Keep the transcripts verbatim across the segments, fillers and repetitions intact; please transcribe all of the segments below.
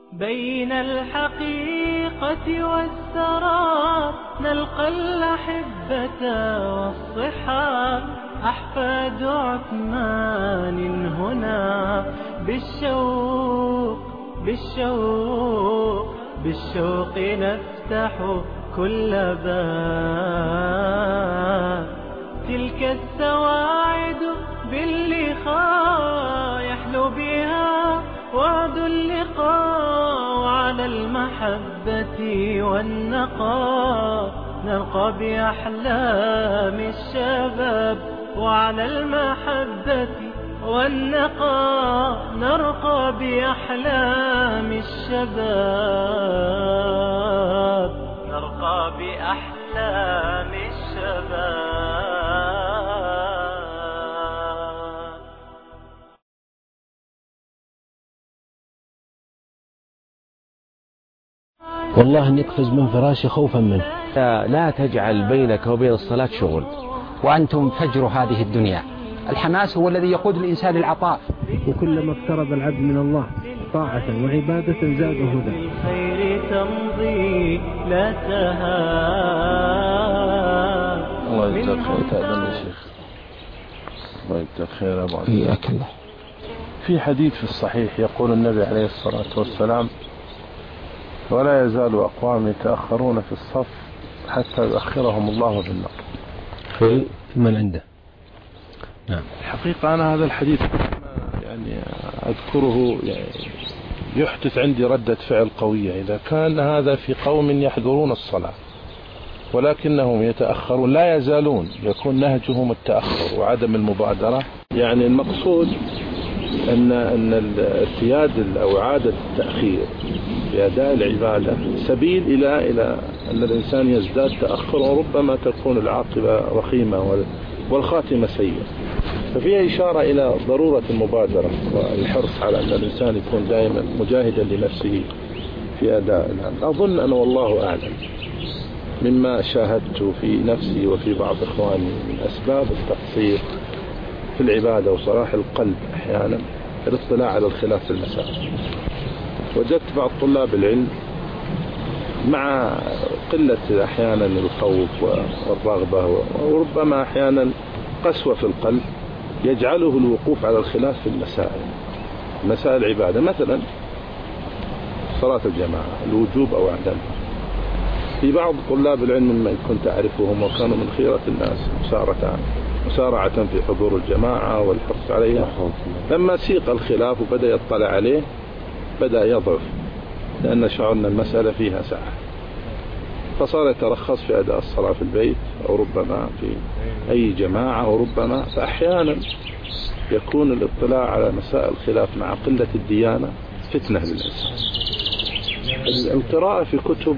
بين الحقيقة والسراب نلقى الأحبة والصحاب، أحفاد عثمان هنا بالشوق بالشوق بالشوق نفتح كل باب. تلك السواعد باللقاء يحلو بها وعد اللقاء، وعلى المحبة والنقاء نرقى بأحلام الشباب، وعلى المحبة والنقاء نرقى بأحلام الشباب، نرقى بأحلام الشباب. والله أن يقفز من فراشي خوفا منه. لا تجعل بينك وبين الصلاة شغل، وأنتم فجر هذه الدنيا. الحماس هو الذي يقود الإنسان للعطاء. وكلما اقترب العبد من الله طاعة وعبادة زاده هدى. الخير تمضي لا تهاب. الله يجزاك خير. تأذن يا شيخ. الله يجزاك خير يا أبو عبد الله. حياك الله. في حديث في الصحيح يقول النبي عليه الصلاة والسلام: ولا يزال أقوام يتأخرون في الصف حتى يؤخرهم الله في النار. في من عنده. نعم. الحقيقة أنا هذا الحديث يعني أذكره يعني يحدث عندي ردة فعل قوية. إذا كان هذا في قوم يحضرون الصلاة ولكنهم يتأخرون، لا يزالون، يكون نهجهم التأخر وعدم المبادرة. يعني المقصود أن أن الارتياد أو عادة التأخير في أداء العبادة سبيل إلى إلى أن الإنسان يزداد تأخر، وربما تكون العاقبة رخيمة والخاتمة سيئة. ففيها إشارة إلى ضرورة المبادرة والحرص على أن الإنسان يكون دائما مجاهدا لنفسه في أداء العمل. أظن أنا والله أعلم مما شاهدت في نفسي وفي بعض إخواني من أسباب التقصير في العبادة وصلاح القلب أحيانا الاطلاع على الخلاف في المسائل. وجدت بعض طلاب العلم مع قلة أحيانا الخوف والرغبة وربما أحيانا قسوة في القلب يجعله الوقوف على الخلاف في المسائل مسائل العبادة، مثلا صلاة الجماعة الوجوب أو عدمها. في بعض طلاب العلم ممن كنت أعرفهم وكانوا من خيرة الناس مسارعة مسارعة في حضور الجماعة والحرص عليها، لما سيق الخلاف وبدأ يطلع عليه بدأ يضعف، لأن شعرنا المسألة فيها ساعة، فصار يترخص في أداء الصلاة في البيت أو ربما في أي جماعة، وربما فأحيانا يكون الاطلاع على مسائل الخلاف مع قلة الديانة فتنة للإنسان. القراءة في كتب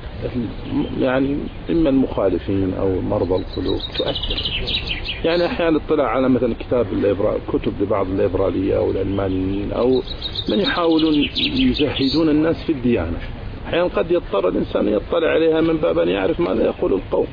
يعني إما المخالفين أو مرضى القلوب تؤثر. يعني أحيانا اطلع على مثلا كتاب الإبرار، كتب لبعض الليبرالية أو العلمانيين أو من يحاولون يزهدون الناس في الديانة، أحيانا قد يضطر الإنسان يطلع عليها من باب أن يعرف ماذا يقول القوم.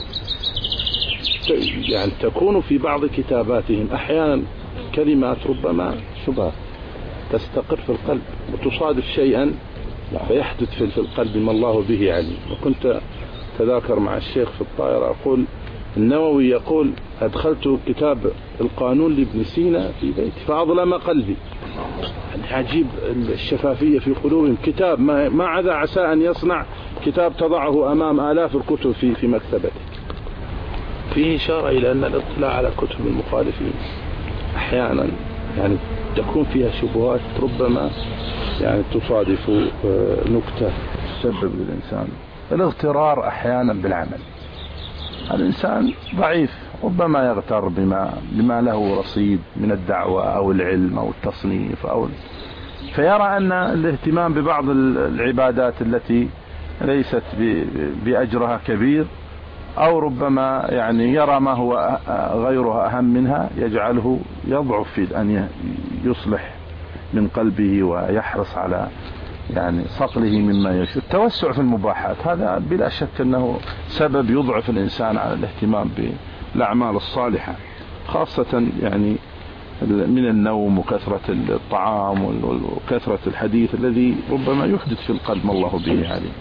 يعني تكون في بعض كتاباتهم أحيانا كلمات ربما شبهة تستقر في القلب وتصادف شيئا فيحدث في القلب ما الله به عليم. وكنت تذاكر مع الشيخ في الطائرة أقول النووي يقول أدخلت كتاب القانون لابن سينا في بيتي فأظلم قلبي. يعني عجيب الشفافية في قلوبهم، كتاب ما, ما عدا عسى أن يصنع كتاب تضعه أمام آلاف الكتب في, في مكتبته. فيه إشارة إلى أن الاطلاع على كتب المخالفين أحيانا يعني تكون فيها شبهات ربما يعني تصادف نكتة تسبب للإنسان الاغترار أحيانا بالعمل. الإنسان ضعيف ربما يغتر بما, بما له رصيد من الدعوة أو العلم أو التصنيف أو فيرى أن الاهتمام ببعض العبادات التي ليست بأجرها كبير أو ربما يعني يرى ما هو غيرها أهم منها يجعله يضعف في أن يصلح من قلبه ويحرص على يعني صقله مما يشاء. التوسع في المباحات هذا بلا شك أنه سبب يضعف الإنسان على الاهتمام بالأعمال الصالحة، خاصة يعني من النوم وكثرة الطعام وكثرة الحديث الذي ربما يحدث في القلب ما الله به عليم.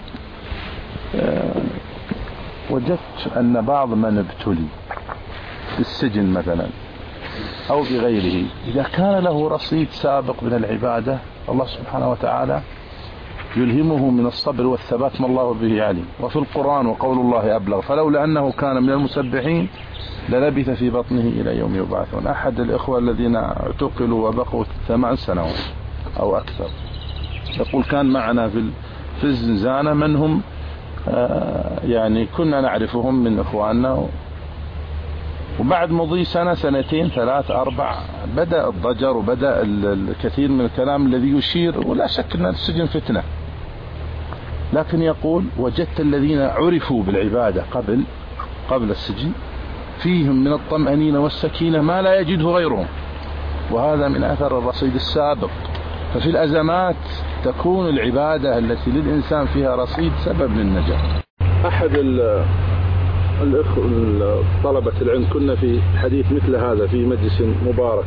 وجدت أن بعض من ابتلي في السجن مثلا أو بغيره إذا كان له رصيد سابق من العبادة الله سبحانه وتعالى يلهمه من الصبر والثبات ما الله به عليم. وفي القرآن وقول الله أبلغ فلولا أنه كان من المسبحين للبث في بطنه إلى يوم يبعثون. أحد الإخوة الذين اعتقلوا وبقوا ثمان سنوات أو أكثر يقول كان معنا في في الزنزانة من هم يعني كنا نعرفهم من إخواننا، وبعد مضي سنة سنتين ثلاث أربع بدأ الضجر وبدأ الكثير من الكلام الذي يشير، ولا شك أن السجن فتنة، لكن يقول وجدت الذين عرفوا بالعبادة قبل قبل السجن فيهم من الطمأنينة والسكينة ما لا يجده غيرهم، وهذا من أثر الرصيد السابق. ففي الأزمات تكون العبادة التي للإنسان فيها رصيد سبب للنجاة. أحد الأخوة طلبة العلم كنا في حديث مثل هذا في مجلس مبارك،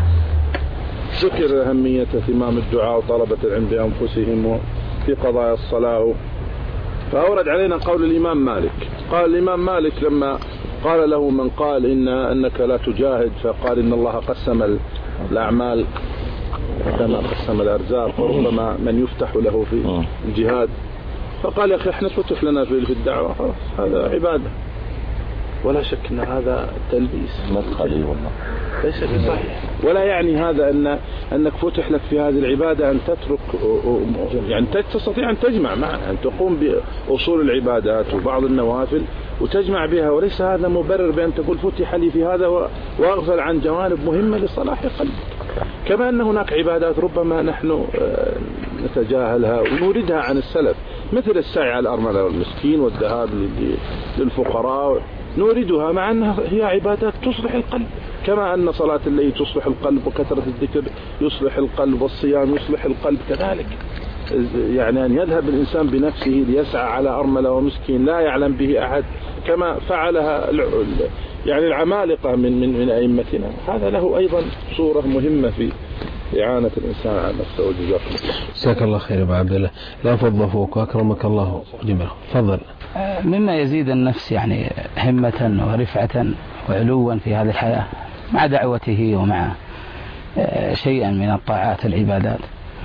ذكر أهمية اهتمام الدعاء وطلبة العلم بأنفسهم وفي قضايا الصلاة، فأورد علينا قول الإمام مالك. قال الإمام مالك لما قال له من قال إن أنك لا تجاهد، فقال إن الله قسم الأعمال كما قسم الأرزاق، وربما من يفتح له في الجهاد، فقال يا أخي احنا فتح لنا في الدعوة، هذا عبادة. ولا شك أن هذا تلبيس مدخلي والله ليس بصحيح، ولا يعني هذا أن أنك فتح لك في هذه العبادة أن تترك، يعني تستطيع أن تجمع معها، أن تقوم بأصول العبادات وبعض النوافل وتجمع بها، وليس هذا مبرر بأن تقول فتح لي في هذا وأغفل عن جوانب مهمة لصلاح قلبك. كما أن هناك عبادات ربما نحن نتجاهلها ونوردها عن السلف، مثل السعي على الأرملة والمسكين والذهاب للفقراء، نوردها مع أنها هي عبادات تصلح القلب، كما أن صلاة الليل تصلح القلب وكثرة الذكر يصلح القلب والصيام يصلح القلب كذلك. يعني أن يذهب الإنسان بنفسه ليسعى على أرملة ومسكين لا يعلم به أحد كما فعلها يعني العمالقة من من من أئمتنا، هذا له أيضا صورة مهمة في إعانة الإنسان على نفسه. وجزاكم الله. جزاك الله خير أبو عبد الله، لا فضل فوق وأكرمك الله جميعا. تفضل. مما يزيد النفس يعني همة ورفعة وعلوا في هذه الحياة مع دعوته ومع شيئا من الطاعات العبادات،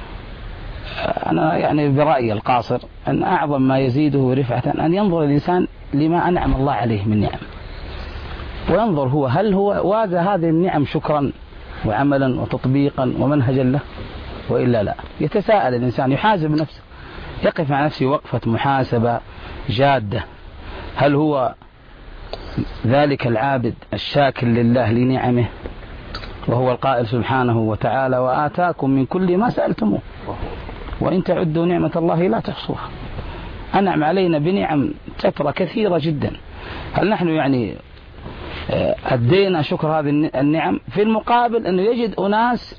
أنا يعني برأيي القاصر أن أعظم ما يزيده رفعة أن ينظر الإنسان لما أنعم الله عليه من نعم، وينظر هو هل هو وازى هذه النعم شكرا وعملا وتطبيقا ومنهجا له وإلا لا. يتساءل الإنسان، يحاسب نفسه، يقف مع نفسه وقفة محاسبة جادة، هل هو ذلك العابد الشاكر لله لنعمه، وهو القائل سبحانه وتعالى وآتاكم من كل ما سألتموه وإن تعدوا نعمة الله لا تحصوها. أنعم علينا بنعم كثرة كثيرة جدا، هل نحن يعني أدينا شكر هذه النعم؟ في المقابل أنه يجد أناس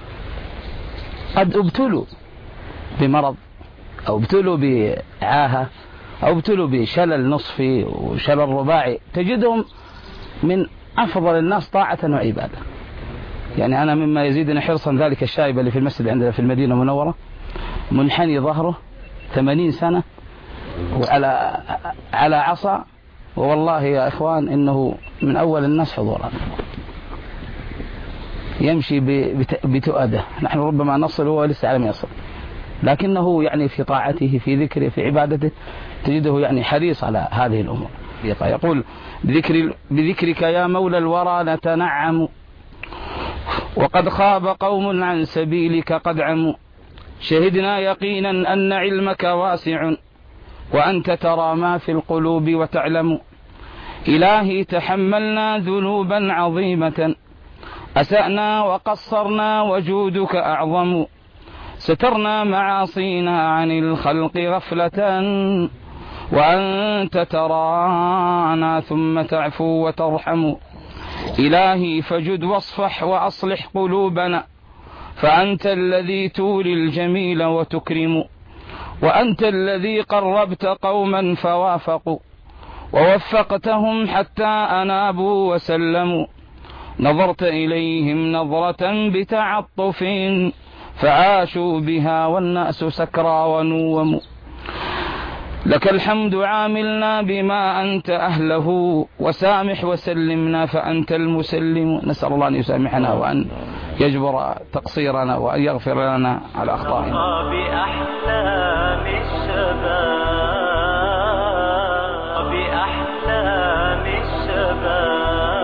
قد ابتلوا بمرض أو ابتلوا بعاهة أو ابتلوا بشلل نصفي وشلل رباعي، تجدهم من أفضل الناس طاعة وعبادة. يعني أنا مما يزيدنا حرصا ذلك الشايب اللي في المسجد عندنا في المدينة المنورة، منحني ظهره ثمانين سنة وعلى على عصا، والله يا إخوان إنه من أول الناس حضورا، يمشي بتؤده، نحن ربما نصل هو لسه على ما يصل، لكنه يعني في طاعته في ذكره في عبادته تجده يعني حريص على هذه الأمور. يقول بذكر بذكرك يا مولى الورى نتنعم، وقد خاب قوم عن سبيلك قد عموا، شهدنا يقينا أن علمك واسع وأنت ترى ما في القلوب وتعلم. إلهي تحملنا ذنوبا عظيمة، أسأنا وقصرنا وجودك أعظم، سترنا معاصينا عن الخلق غفلة وأنت ترانا ثم تعفو وترحم. إلهي فجد واصفح وأصلح قلوبنا، فأنت الذي تولي الجميل وتكرم، وأنت الذي قربت قوما فوافقوا ووفقتهم حتى أنابوا وسلموا، نظرت إليهم نظرة بتعطف فعاشوا بها والناس سكرى ونوم. لك الحمد عاملنا بما أنت أهله وسامح وسلمنا فأنت المسلم. نسأل الله أن يسامحنا وأن يجبر تقصيرنا وأن يغفر لنا على أخطائنا. بأحلام الشباب بأحلام الشباب.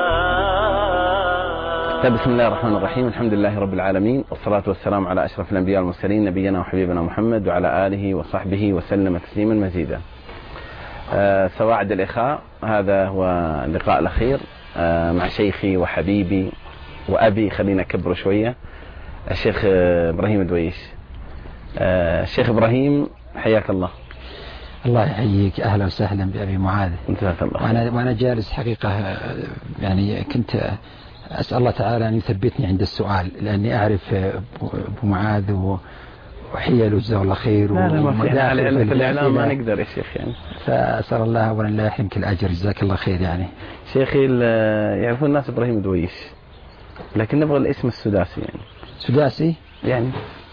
بسم الله الرحمن الرحيم. الحمد لله رب العالمين، والصلاة والسلام على أشرف الأنبياء والمرسلين نبينا وحبيبنا محمد وعلى آله وصحبه وسلم تسليما مزيدا. أه سواعد الإخاء، هذا هو اللقاء الأخير أه مع شيخي وحبيبي وأبي، خلينا أكبره شوية، الشيخ إبراهيم دويش. أه الشيخ إبراهيم حياك الله. الله يحييك، أهلا وسهلا بأبي معاذ. جزاك الله. وأنا وأنا جالس حقيقة يعني كنت أسأل الله تعالى أن يثبتني عند السؤال، لأني أعرف أبو معاذ وحيله جزاه الله خير. لا لا ما في على في الإعلام ما نقدر يا شيخ يعني. فأسأل الله أولا لا يحرمك الأجر، جزاك الله خير. يعني شيخي يعرفون الناس إبراهيم دويش، لكن نبغى الاسم السداسي يعني. سداسي يعني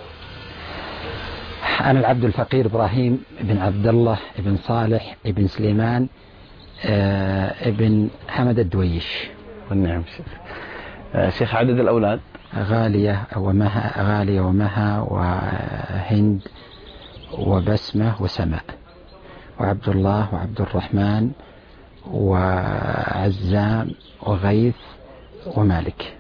أنا العبد الفقير إبراهيم بن عبد الله بن صالح بن سليمان ابن حمد الدويش. والنعم شيخ. آه شيخ عدد الأولاد؟ غالية ومها غالية ومها وهند وبسمة وسماء وعبد الله وعبد الرحمن وعزام وغيث ومالك.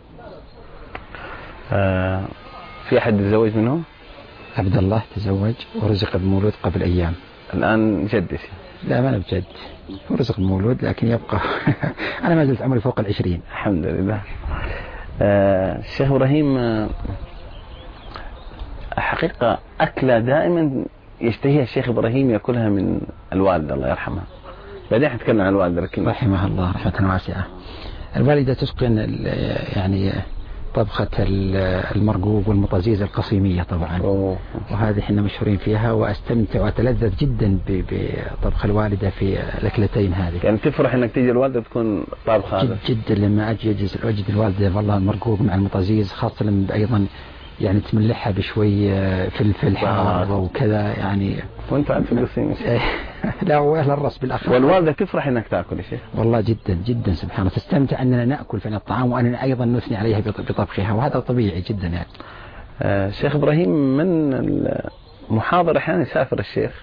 آه في أحد تزوج منهم؟ عبد الله تزوج ورزق المولود قبل أيام. الآن جد؟ لا ما أنا بجد، ورزق المولود لكن يبقى أنا ما زلت عمري فوق العشرين الحمد لله. آه الشيخ إبراهيم، آه حقيقة أكلة دائما يشتهيها الشيخ إبراهيم يأكلها من الوالدة الله يرحمها. بعدين حنتكلم عن الوالدة لكن رحمها الله رحمة واسعة. الوالدة تتقن يعني طبخة المرقوق والمطازيز القصيمية طبعا. أوه. وهذه احنا مشهورين فيها، واستمتع واتلذذ جدا بطبخ الوالدة في الأكلتين هذه. يعني تفرح انك تيجي الوالدة تكون طابخة هذا؟ جد جدا لما اجي اجد الوالدة والله المرقوق مع المطازيز، خاصة لما ايضا يعني تملحها بشوي فلفل حار وكذا يعني. وانت عارف القصيم؟ لا ولا الرص بالاخر. والوالدة تفرح انك تاكل يا شيخ؟ والله جدا جدا سبحان الله، تستمتع اننا ناكل فن الطعام واننا ايضا نثني عليها بطبخها، وهذا طبيعي جدا يعني. آه شيخ ابراهيم، من المحاضر احيانا يسافر الشيخ،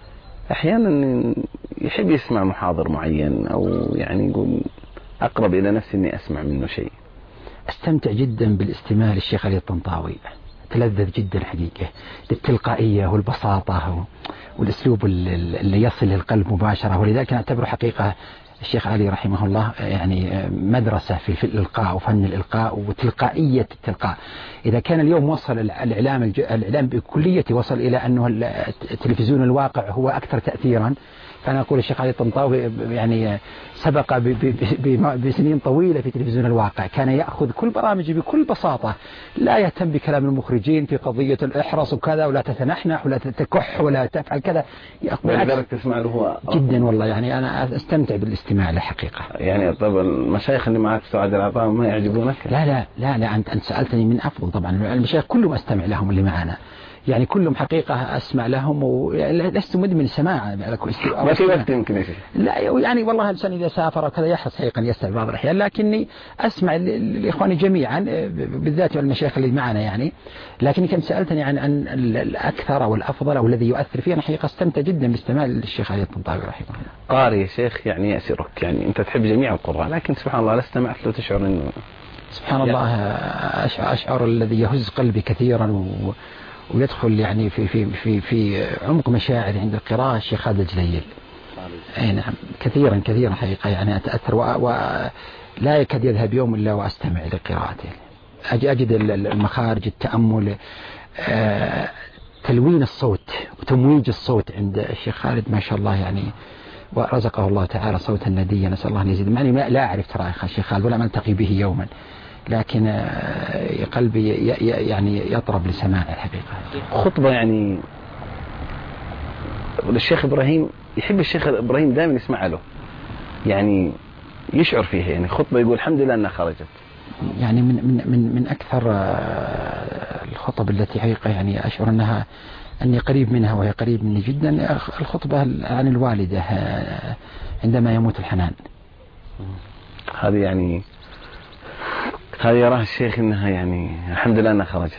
احيانا يحب يسمع محاضر معين او يعني يقول اقرب الى نفسي اني اسمع منه شيء. استمتع جدا بالاستماع للشيخ علي الطنطاوي، تلذذ جدا حقيقة للتلقائية والبساطة والاسلوب اللي يصل للقلب مباشرة، ولذلك انا اعتبره حقيقة الشيخ علي رحمه الله يعني مدرسة في الإلقاء وفن الإلقاء وتلقائية التلقاء. إذا كان اليوم وصل الإعلام الإعلام بكلية وصل إلى أنه التلفزيون الواقع هو أكثر تأثيرا، فأنا أقول الشيخ علي الطنطاوي يعني سبق بسنين طويلة في تلفزيون الواقع، كان يأخذ كل برامجه بكل بساطة، لا يهتم بكلام المخرجين في قضية الإحرص وكذا، ولا تتنحنح ولا تكح ولا تفعل كذا. لذلك تسمع له هو جدا والله يعني أنا أستمتع بالاستماع له حقيقة. يعني طب المشايخ اللي معك سعاد العطاء ما يعجبونك؟ لا لا لا لا أنت أنت سألتني من أفضل طبعا المشايخ كلهم أستمع لهم اللي معنا، يعني كلهم حقيقة أسمع لهم ولست مدمن سماع. ما في وقت يمكن شيء. لا يعني والله الإنسان إذا سافر وكذا يحرص حقيقة يستمع بعض الأحيان، لكني أسمع لإخواني جميعا بالذات المشايخ اللي معنا يعني. لكن كنت سألتني عن عن الأكثر أو الأفضل أو الذي يؤثر فيه، أنا حقيقة استمتع جدا باستماع للشيخ علي الطنطاوي رحمه الله. قارئ يا شيخ يعني يأسرك، يعني أنت تحب جميع القراء، لكن سبحان الله لا استمعت له تشعر إنه سبحان الله أشعر, أشعر الذي يهز قلبي كثيرا و ويدخل يعني في في في في عمق مشاعري عند القراءة الشيخ خالد الجليل. أي نعم كثيرا كثيرا حقيقة يعني أتأثر ولا يكاد يذهب يوم إلا وأستمع لقراءته. أجد المخارج، التأمل، تلوين الصوت وتمويج الصوت عند الشيخ خالد ما شاء الله يعني، ورزقه الله تعالى صوتا نديا، نسأل الله أن يزيد. معني لا أعرف ترى الشيخ خالد ولا ألتقي به يوما، لكن قلبي يعني يطرب لسماع الحقيقة. خطبة يعني الشيخ إبراهيم يحب الشيخ إبراهيم دائما يسمع له، يعني يشعر فيها، يعني خطبة يقول الحمد لله أنها خرجت. يعني من من من من أكثر الخطب التي حقيقة يعني أشعر أنها أني قريب منها وهي قريب مني جدا الخطبة عن الوالدة عندما يموت الحنان. هذه يعني هذه يراها الشيخ أنها يعني الحمد لله أنها خرجت.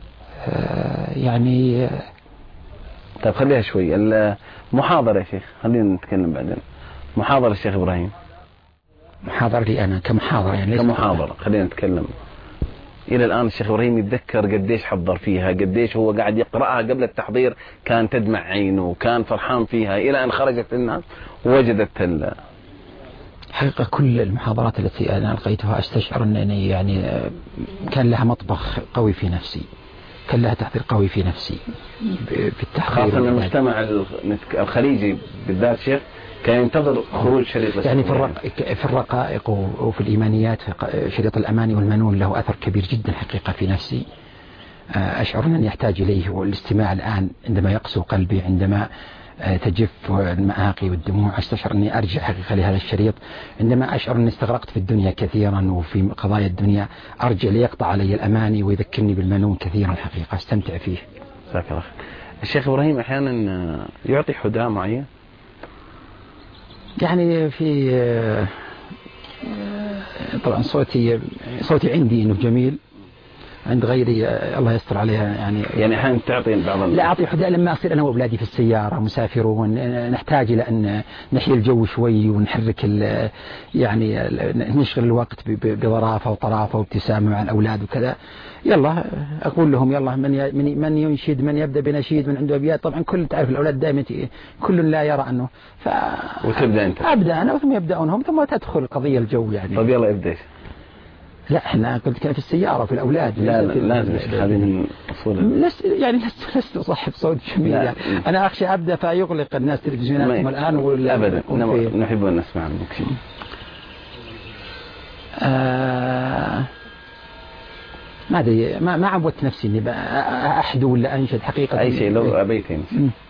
يعني طيب خليها شوي. المحاضرة يا شيخ خلينا نتكلم بعدين. محاضرة الشيخ إبراهيم. محاضرة لي أنا كمحاضرة يعني كمحاضرة خلينا نتكلم. إلى الآن الشيخ إبراهيم يتذكر قديش حضر فيها، قديش هو قاعد يقرأها قبل التحضير كان تدمع عينه وكان فرحان فيها إلى أن خرجت الناس ووجدت ال حقيقة كل المحاضرات التي أنا ألقيتها أستشعر أنني يعني كان لها مطبخ قوي في نفسي، كان لها تأثير قوي في نفسي في التحضير. خاصة المجتمع الخليجي بالذات شيخ كان ينتظر خروج شريط يعني في, الرق... في الرقائق وفي الإيمانيات شريط الأماني والمنون له أثر كبير جدا حقيقة في نفسي. أشعر أنني أحتاج إليه والاستماع الآن عندما يقسو قلبي، عندما تجف المآقي والدموع أستشعر أني أرجع حقيقة لهذا الشريط. عندما أشعر أني استغرقت في الدنيا كثيرا وفي قضايا الدنيا أرجع ليقطع علي الأماني ويذكرني بالمنون كثيرا حقيقة أستمتع فيه. شكرا. الشيخ إبراهيم أحيانا يعطي حداء معين يعني في طبعا صوتي صوتي عندي انه جميل، عند غيري الله يستر عليها يعني يعني احيانا تعطي بعض لا اعطي حداء لما اصير انا واولادي في السياره مسافرون نحتاج الى ان نحيي الجو شوي ونحرك يعني نشغل الوقت بظرافه وطرافه وابتسامه مع الاولاد وكذا. يلا اقول لهم يلا من من من ينشد، من يبدا بنشيد، من عنده ابيات. طبعا كل تعرف الاولاد دائما كل لا يرى انه ف وتبدا انت ابدا انا ثم يبداون هم ثم تدخل قضيه الجو يعني. طيب يلا ابدا. لا احنا قلت كان في السيارة في الأولاد. لا لازم هذه من أصول لست يعني لست لست صاحب صوت جميل يعني. أنا أخشى أبدأ فيغلق الناس تلفزيوناتهم الآن ولا أبدا نحب أن نسمع منك. آه ما أدري ما ما عودت نفسي إني أحدو ولا أنشد حقيقة. أي شيء لو أبيتين.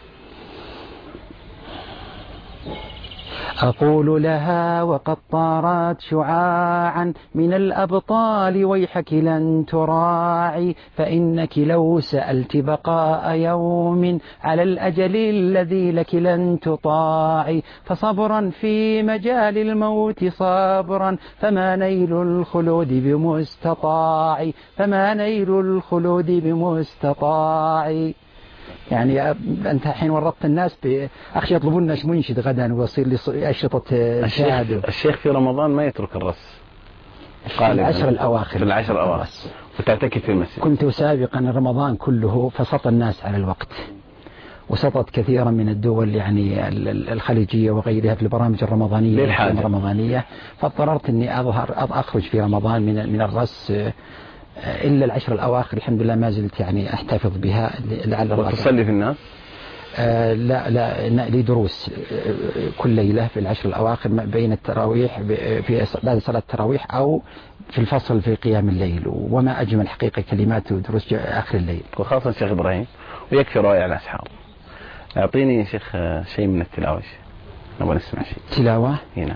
أقول لها وقد طارت شعاعا من الأبطال ويحك لن تراعي، فإنك لو سألت بقاء يوم على الأجل الذي لك لن تطاعي، فصبرا في مجال الموت صبرا فما نيل الخلود بمستطاع، فما نيل الخلود بمستطاع. يعني أنت حين ورطت الناس أخشى يطلبون منشد غدا ويصير لي أشرطة شهادة. الشيخ في رمضان ما يترك الرس في العشر الأواخر في العشر الأواخر وتعتكف في المسجد. كنت سابقا رمضان كله فسط الناس على الوقت، وسطت كثيرا من الدول يعني الخليجية وغيرها في البرامج الرمضانية الرمضانية، فاضطررت أني أظهر أخرج في رمضان من من الرس إلا العشر الأواخر. الحمد لله ما زلت يعني أحتفظ بها لعل الله. وتصلي في الناس؟ آه لا لا لي دروس كل ليلة في العشر الأواخر بين التراويح في بعد صلاة التراويح أو في الفصل في قيام الليل، وما أجمل حقيقة كلمات ودروس آخر الليل. وخاصة شيخ إبراهيم ويكفي رائع الأسحار. أعطيني يا شيخ شيء من التلاوة، نبغى نسمع شيء. تلاوة؟ هنا.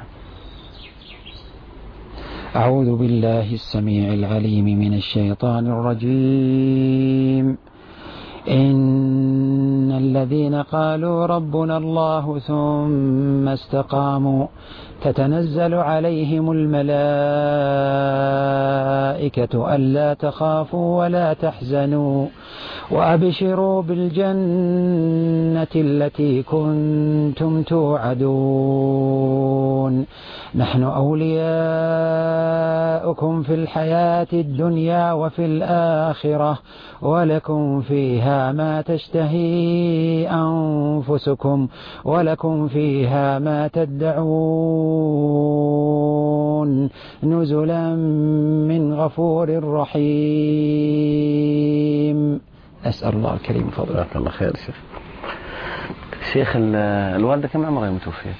أعوذ بالله السميع العليم من الشيطان الرجيم. إن الذين قالوا ربنا الله ثم استقاموا تتنزل عليهم الملائكة ألا تخافوا ولا تحزنوا وأبشروا بالجنة التي كنتم توعدون. نحن أولياؤكم في الحياة الدنيا وفي الآخرة ولكم فيها ما تشتهي أنفسكم ولكم فيها ما تدعون نزلا من غفور رحيم. أسأل الله الكريم فضله. جزاك الله خير شيخ. شيخ الوالدة كم عمرها يوم توفيت؟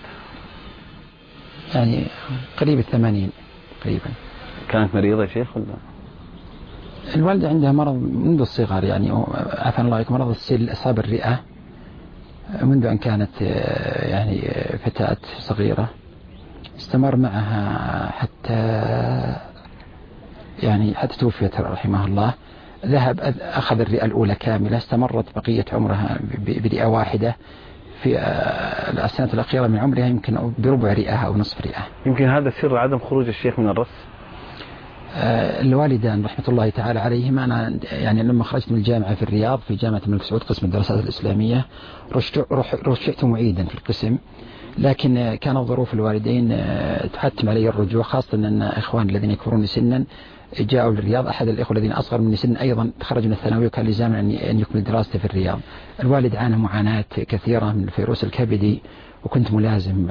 يعني قريب الثمانين قريبا. كانت مريضة يا شيخ ولا؟ الوالدة عندها مرض منذ الصغر يعني عافانا الله عليكم، مرض السل أصاب الرئة منذ أن كانت يعني فتاة صغيرة، استمر معها حتى يعني حتى توفيت رحمه الله ذهب أخذ الرئة الأولى كاملة، استمرت بقية عمرها برئة واحدة، في السنة الأخيرة من عمرها يمكن بربع رئة أو نصف رئة. يمكن هذا سر عدم خروج الشيخ من الرأس. الوالدان رحمة الله تعالى عليهما، أنا يعني لما خرجت من الجامعة في الرياض في جامعة الملك سعود قسم الدراسات الإسلامية رشحت معيدا في القسم، لكن كانت ظروف الوالدين تحتم علي الرجوع، خاصة أن إخواني الذين يكبرون سنا جاءوا للرياض. أحد الإخوة الذين أصغر مني سنا أيضا تخرج من الثانوية وكان لزاما أن يكمل دراسته في الرياض. الوالد عانى معاناة كثيرة من الفيروس الكبدي، وكنت ملازم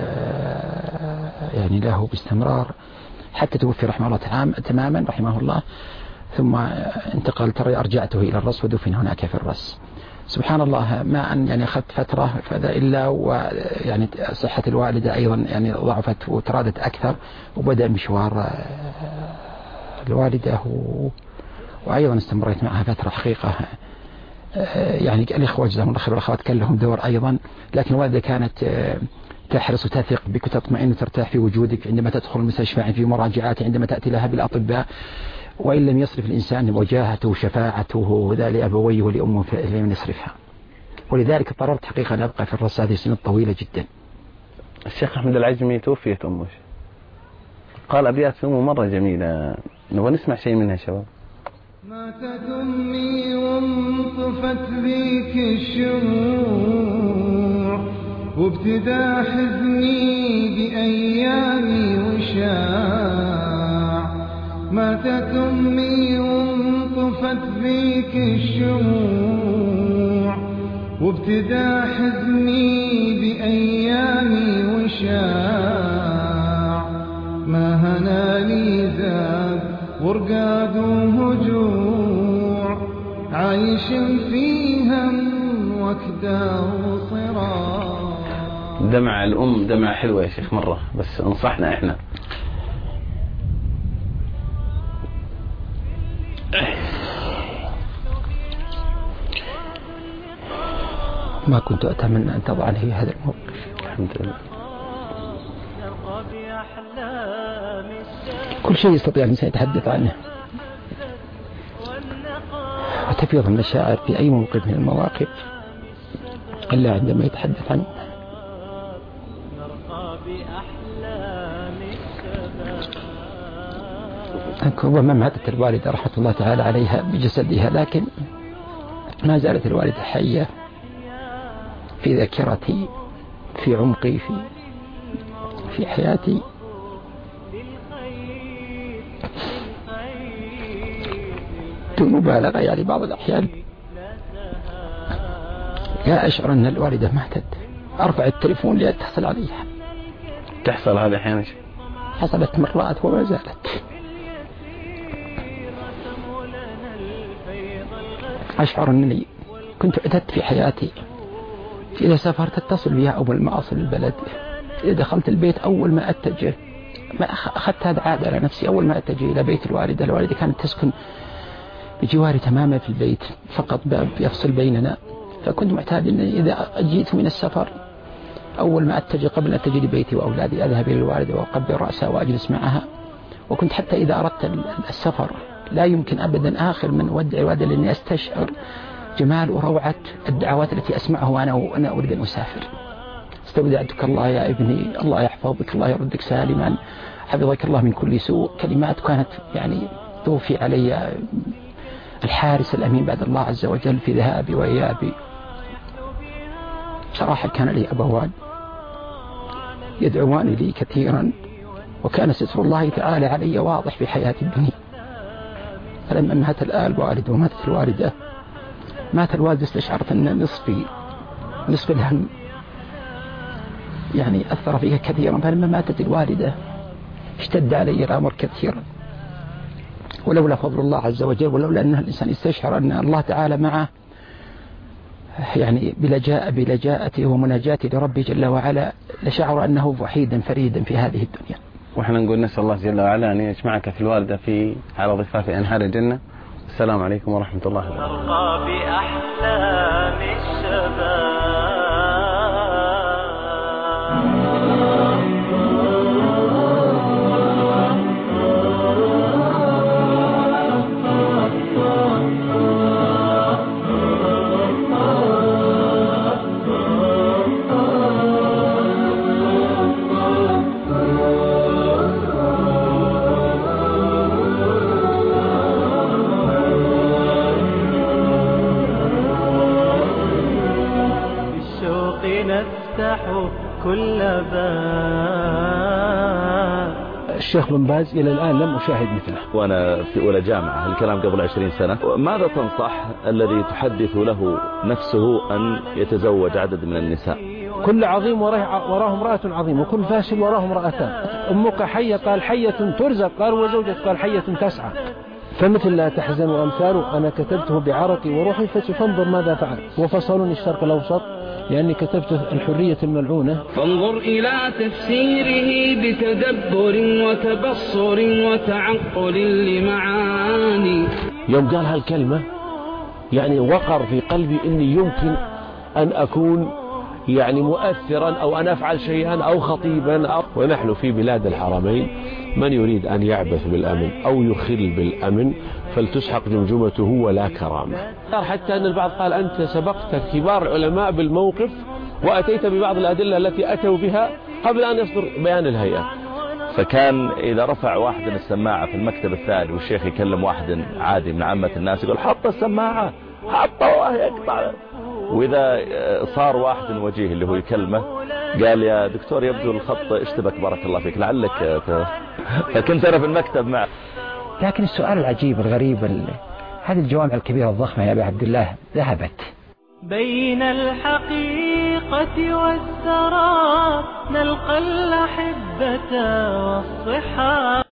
يعني له باستمرار حتى توفي رحمه الله تماما رحمه الله، ثم انتقل ترى أرجعته إلى الرأس ودفن هناك في الرأس. سبحان الله ما أن يعني أخذت فترة فذا إلا ويعني صحة الوالدة أيضا يعني ضعفت وترادت أكثر، وبدأ مشوار الوالدة وأيضا استمريت معها فترة حقيقة. يعني الإخوة جزاهم الله خير والأخوات كان لهم دور أيضا، لكن الوالدة كانت تحرص وتثق بك وتطمئن وترتاح في وجودك عندما تدخل المستشفى، في مراجعات عندما تأتي لها بالأطباء، وإن لم يصرف الإنسان وجاهته وشفاعته وذا لأبويه ولأمه فلم يصرفها. ولذلك اضطررت حقيقة أن أبقى في الرأس هذه السنة طويلة جدا. الشيخ أحمد العجمي توفيت أمه، قال أبيات في أمه مرة جميلة، نبغى نسمع شيء منها شباب. ماتت أمي وانطفت ذيك الشموع، وابتدى حزني بأيامي وشاع. ماتت أمي وانطفت ذيك الشموع، وابتدى حزني بأيامي وشاع. ما هنالي زاد ورقاد وهجوع، عايش في هم وكدا وصراع. دمع الأم دمع حلوة يا شيخ مرة، بس انصحنا إحنا. ما كنت أتمنى أن تضعني في هذا الموقف. الحمد لله. كل شيء يستطيع الإنسان يتحدث عنه وتفيض المشاعر في أي موقف من المواقف إلا عندما يتحدث عنه. ربما ماتت الوالدة رحمة الله تعالى عليها بجسدها، لكن ما زالت الوالدة حية في ذاكرتي، في عمقي، في في حياتي. دون مبالغة يعني بعض الأحيان لا أشعر أن الوالدة ماتت، أرفع التليفون لأتصل عليها. تحصل هذا أحيانا؟ حصلت مرات وما زالت. أشعر أنني كنت اعتدت في حياتي إذا سافرت اتصل بها أول ما أصل البلد، إذا دخلت البيت أول ما أتجه، ما أخذت هذا عادة على نفسي، أول ما أتجه إلى بيت الوالدة. الوالدة كانت تسكن بجواري تماما في البيت، فقط باب يفصل بيننا، فكنت معتاد أن إذا جئت من السفر أول ما أتجه قبل أن أتجه لبيتي وأولادي أذهب إلى الوالدة وأقبل رأسها وأجلس معها. وكنت حتى إذا أردت السفر لا يمكن أبدا آخر من ودع الوالدة، لأني أستشعر جمال وروعة الدعوات التي أسمعها وأنا وأنا أريد أن أسافر. استودعتك الله يا ابني، الله يحفظك، الله يردك سالما، حفظك الله من كل سوء. كلمات كانت يعني توفي علي الحارس الأمين بعد الله عز وجل في ذهابي وإيابي. صراحة كان لي أبوان يدعوان لي كثيرا، وكان ستر الله تعالى علي واضح في حياة الدنيا. فلما مات الوالد وماتت الوالدة، مات الوالد استشعرت أن نصفي نصف الهم يعني أثر فيها كثيرا. فلما ماتت الوالدة اشتد علي الأمر كثيرا، ولولا فضل الله عز وجل ولولا أن الإنسان يستشعر أن الله تعالى معه يعني بلجاء بلجاءته ومناجاته لربه جل وعلا لشعر أنه وحيدا فريدا في هذه الدنيا. ونحن نقول نسأل الله جل وعلا أن يجمعك في الوالدة في على ضفاف أنهار الجنة. السلام عليكم ورحمة الله وبركاته. نرقى بأحلام الشباب. يفتح كل باب. الشيخ بن باز إلى الآن لم أشاهد مثله. وأنا في أولى جامعة، الكلام قبل عشرين سنة. ماذا تنصح الذي تحدث له نفسه أن يتزوج عدد من النساء؟ كل عظيم وراه امرأة عظيمة، وكل فاشل وراه امرأتان. أمك حية، قال حية ترزق، قال وزوجك، قال حية تسعى. فمثل لا تحزن وأمثاله أنا كتبته بعرقي وروحي، فانظر ماذا فعل. وفصلوني الشرق الأوسط لأني كتبت الحرية الملعونة. فانظر إلى تفسيره بتدبر وتبصر وتعقل لمعاني. يوم قال هالكلمة يعني وقر في قلبي إني يمكن أن أكون يعني مؤثرا أو أن أفعل شيئا أو خطيبا أو. ونحن في بلاد الحرمين من يريد أن يعبث بالأمن أو يخل بالأمن فلتسحق جمجمته ولا كرامة. حتى أن البعض قال أنت سبقت كبار العلماء بالموقف وأتيت ببعض الأدلة التي أتوا بها قبل أن يصدر بيان الهيئة. فكان إذا رفع واحد السماعة في المكتب الثاني والشيخ يكلم واحد عادي من عامة الناس يقول حط السماعة حط الله يقطع. وإذا صار واحد وجيه اللي هو يكلمه قال يا دكتور يبدو الخط اشتبك بارك الله فيك لعلك. فكنت أنا في المكتب معه. لكن السؤال العجيب الغريب، هذه الجوامع الكبيرة الضخمة يا أبي عبد الله ذهبت بين الحقيقة والسراب، نلقى الأحبة والصحاب.